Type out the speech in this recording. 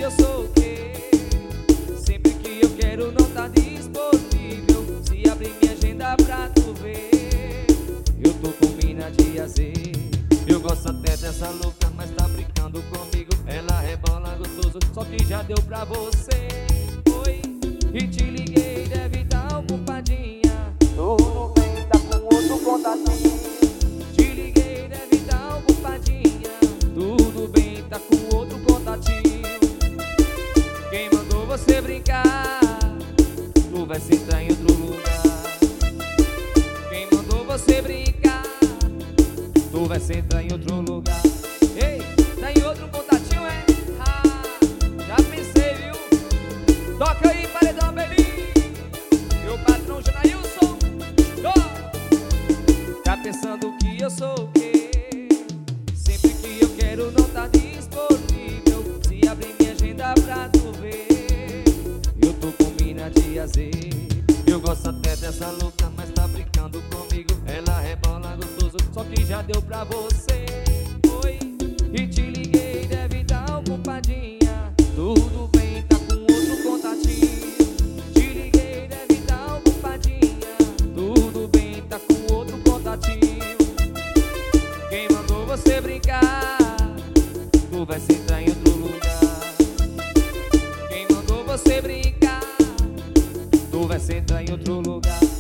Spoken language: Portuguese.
eu sou o quê? Sempre que eu quero não tá disponível. Se abrir minha agenda pra tu ver, eu tô com mina de azer. Eu gosto até dessa louca, mas tá brincando comigo. Ela rebola gostoso, só que já deu pra você. Oi, e te liguei, deve tá ocupadinha. Tudo bem, tá com outro contatinho. Te liguei, deve tá ocupadinha. Tudo bem, tá com outro contatinho. Quem mandou você brincar? Tu vai se entrar em outro lugar. Quem mandou você brincar? Tu vai se entrar em outro lugar. Ei, tá em outro contatinho, é? Ah, já pensei, viu? Toca aí, paredão, baby. Meu patrão Janailson. Tá pensando que eu sou o quê? Sempre que eu quero não tá disponível. Se abrir minha agenda pra tu ver, eu tô com mina de azer. Eu gosto até dessa louca, mas tá brincando comigo. Ela rebola gostoso, só que já deu pra você. Oi, e te liguei, deve tá ocupadinha. Tudo bem, tá com outro contatinho. Te liguei, deve tá ocupadinha. Tudo bem, tá com outro contatinho. Quem mandou você brincar? Tu vai se entrar em outro lugar. Quem mandou você brincar? Tu vai se entrar em outro lugar.